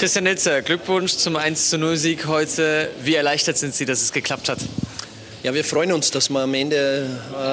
Christian Ilzer, Glückwunsch zum 1:0-Sieg heute. Wie erleichtert sind Sie, dass es geklappt hat? Ja, wir freuen uns, dass wir am Ende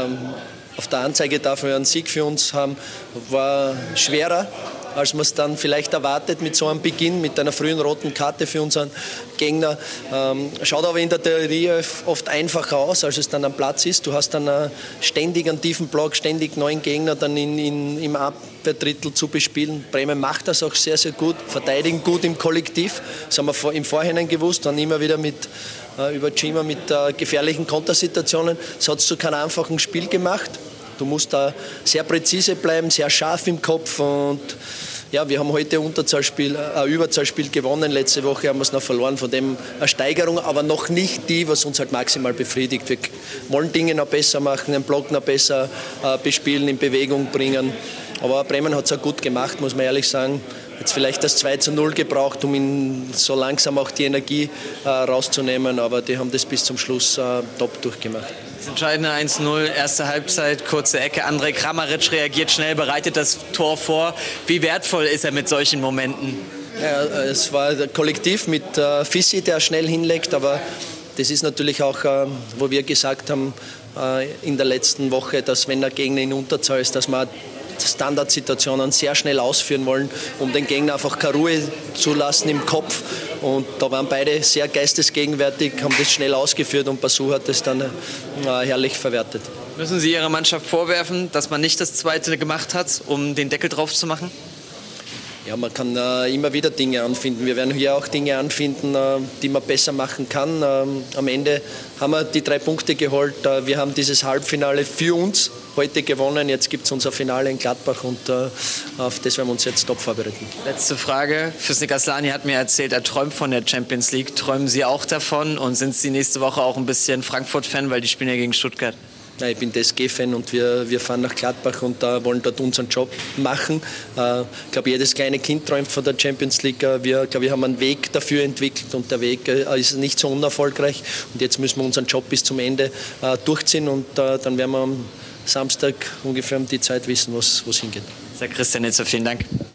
auf der Anzeigetafel einen Sieg für uns haben. War schwerer, als man es dann vielleicht erwartet mit so einem Beginn, mit einer frühen roten Karte für unseren Gegner. Schaut aber in der Theorie oft einfacher aus, als es dann am Platz ist. Du hast dann ständig einen tiefen Block, ständig neuen Gegner dann im Abwehrdrittel zu bespielen. Bremen macht das auch sehr, sehr gut, verteidigen gut im Kollektiv. Das haben wir im Vorhinein gewusst, dann immer wieder über Cima mit gefährlichen Kontersituationen. Das hat es zu keinem einfachen Spiel gemacht. Du musst da sehr präzise bleiben, sehr scharf im Kopf und ja, wir haben heute ein Überzahlspiel gewonnen. Letzte Woche haben wir es noch verloren, von dem eine Steigerung, aber noch nicht die, was uns halt maximal befriedigt. Wir wollen Dinge noch besser machen, den Block noch besser bespielen, in Bewegung bringen. Aber Bremen hat es auch gut gemacht, muss man ehrlich sagen. Jetzt vielleicht das 2:0 gebraucht, um ihn so langsam auch die Energie rauszunehmen, aber die haben das bis zum Schluss top durchgemacht. Das entscheidende 1:0, erste Halbzeit, kurze Ecke. Andrej Kramaric reagiert schnell, bereitet das Tor vor. Wie wertvoll ist er mit solchen Momenten? Ja, es war kollektiv mit Fissi, der schnell hinlegt, aber das ist natürlich auch, wo wir gesagt haben in der letzten Woche, dass wenn der Gegner in Unterzahl ist, dass man Standardsituationen sehr schnell ausführen wollen, um den Gegner einfach keine Ruhe zu lassen im Kopf. Und da waren beide sehr geistesgegenwärtig, haben das schnell ausgeführt und Basu hat das dann herrlich verwertet. Müssen Sie Ihrer Mannschaft vorwerfen, dass man nicht das Zweite gemacht hat, um den Deckel drauf zu machen? Ja, man kann immer wieder Dinge anfinden. Wir werden hier auch Dinge anfinden, die man besser machen kann. Am Ende haben wir die 3 Punkte geholt. Wir haben dieses Halbfinale für uns heute gewonnen. Jetzt gibt es unser Finale in Gladbach und auf das werden wir uns jetzt top vorbereiten. Letzte Frage. Fürsnik Aslani hat mir erzählt, er träumt von der Champions League. Träumen Sie auch davon und sind Sie nächste Woche auch ein bisschen Frankfurt-Fan, weil die spielen ja gegen Stuttgart? Ich bin DSG-Fan und wir fahren nach Gladbach und wollen dort unseren Job machen. Ich glaube, jedes kleine Kind träumt von der Champions League. Wir haben einen Weg dafür entwickelt und der Weg ist nicht so unerfolgreich. Und jetzt müssen wir unseren Job bis zum Ende durchziehen und dann werden wir am Samstag ungefähr um die Zeit wissen, wo es hingeht. Herr Christian Ilzer, vielen Dank.